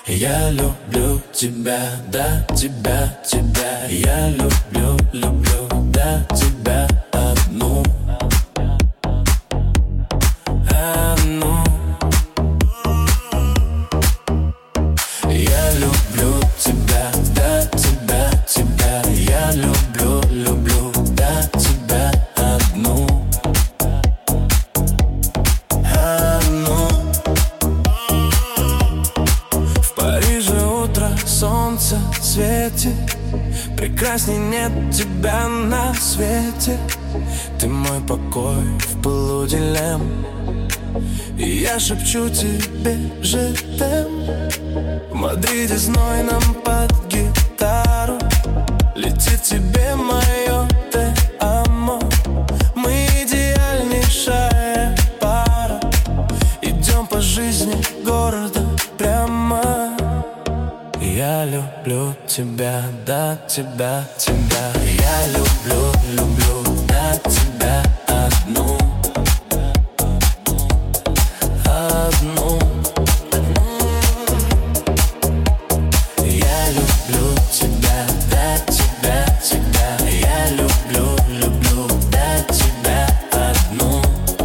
Я люблю тебя, да, тебя, тебя. Я люблю, люблю, да, тебя одну. Одну. Я люблю тебя, да, тебя, тебя. Я люблю, люблю, да, тебя одну. Одну. В Париже утро, солнце светит. Прекрасней нет тебя на свете. Ты мой покой в пылу дилемм. И я шепчу тебе жетем. В Мадриде знойном под гитару летит тебе мое те амо. Мы идеальнейшая пара. Идем по жизни города прямо. Я люблю тебя, да, тебя, тебя. Я люблю, люблю, да, тебя одну. Одну. Я люблю тебя, да, тебя, тебя. Я люблю, люблю, да, тебя одну.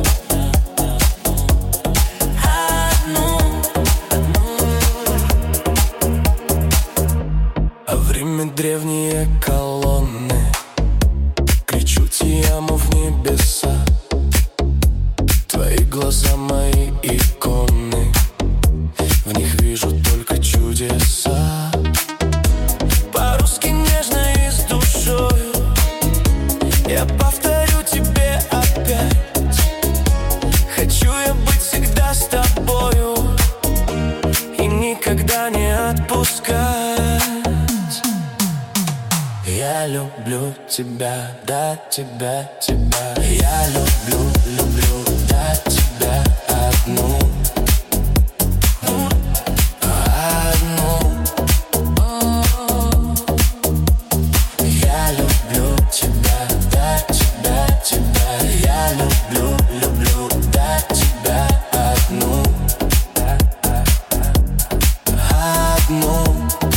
А в Риме древние колонны кричу Тиамо в небеса. Твои глаза мои иконы, в них вижу только чудеса. По-русски нежно и с душою я повторю тебе опять. Хочу я быть всегда с тобою и никогда не отпускать. Я люблю тебя, да, тебя, тебя. Я люблю, люблю, да, тебя одну. Одну. Я люблю тебя, да, тебя, тебя. Я люблю, люблю, да, тебя одну. Одну.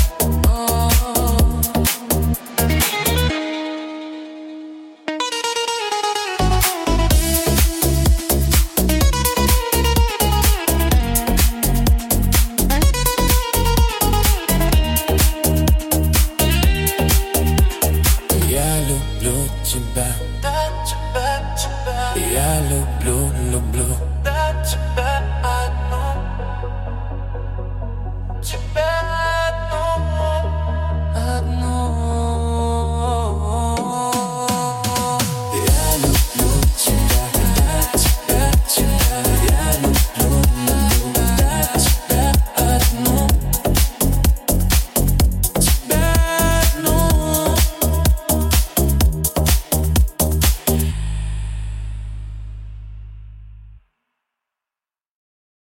Я люблю тебя, да, тебя, тебя. Я люблю, люблю, да, тебя.